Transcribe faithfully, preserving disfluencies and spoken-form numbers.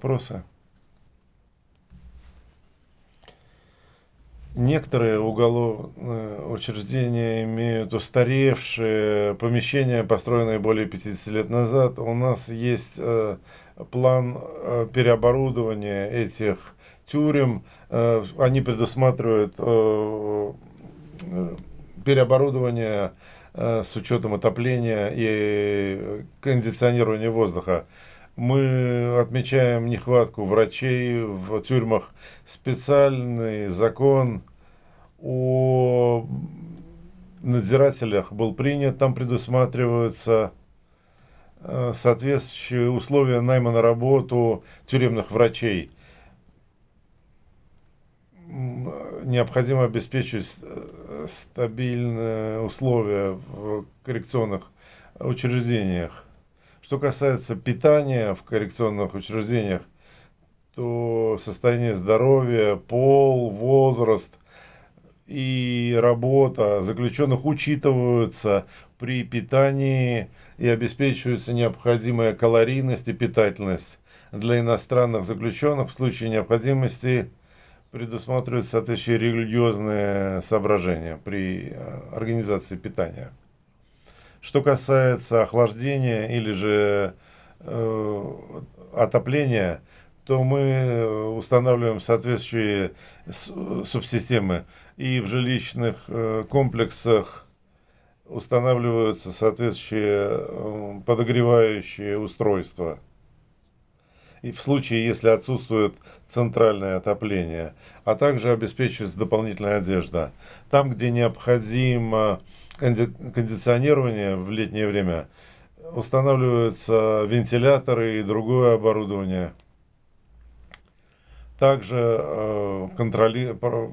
вопросы? Некоторые уголовные учреждения имеют устаревшие помещения, построенные более пятидесяти лет назад. У нас есть э, план э, переоборудования этих тюрем. Э, они предусматривают э, э, переоборудование э, с учетом отопления и кондиционирования воздуха. Мы отмечаем нехватку врачей в тюрьмах. Специальный закон о надзирателях был принят. Там предусматриваются э, соответствующие условия найма на работу тюремных врачей. Необходимо обеспечить э, стабильные условия в коррекционных учреждениях. Что касается питания в коррекционных учреждениях, то состояние здоровья, пол, возраст и работа заключенных учитываются при питании и обеспечивается необходимая калорийность и питательность. Для иностранных заключенных в случае необходимости предусматриваются соответствующие религиозные соображения при э, организации питания. Что касается охлаждения или же э, отопления, то мы устанавливаем соответствующие субсистемы. И в жилищных э, комплексах устанавливаются соответствующие э, подогревающие устройства. И в случае, если отсутствует центральное отопление, а также обеспечивается дополнительная одежда. Там, где необходимо кондиционирование в летнее время, устанавливаются вентиляторы и другое оборудование. Также э, контроли,